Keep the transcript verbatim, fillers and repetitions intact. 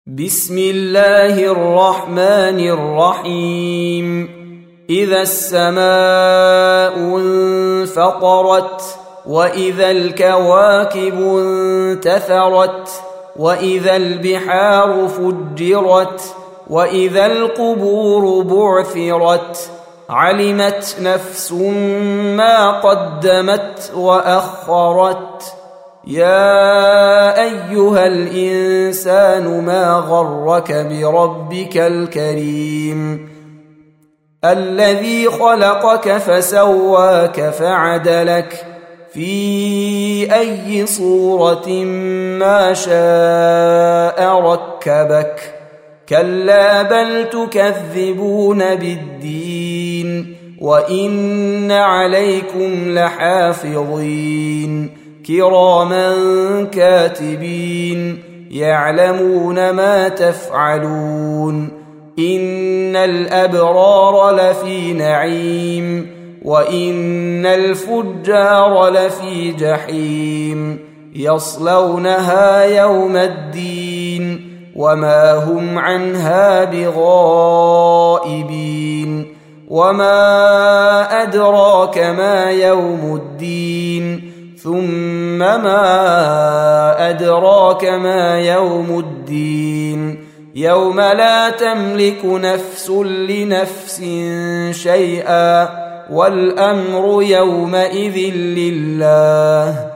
بسم الله الرحمن الرحيم إذا السماء انفطرت وإذا الكواكب انتثرت وإذا البحار فجرت وإذا القبور بعثرت علمت نفس ما قدمت وأخرت يا أيها الإنسان ما غرك بربك الكريم الذي خلقك فسواك فعدلك في أي صورة ما شاء ركبك كلا بل تكذبون بالدين وإن عليكم لحافظين كراما كاتبين يعلمون ما تفعلون إن الأبرار لفي نعيم وإن الفجار لفي جحيم يصلونها يوم الدين وما هم عنها بغائبين وما أدراك ما يوم الدين ثم ما أدراك ما يوم الدين يوم لا تملك نفس لنفس شيئا والأمر يومئذ لله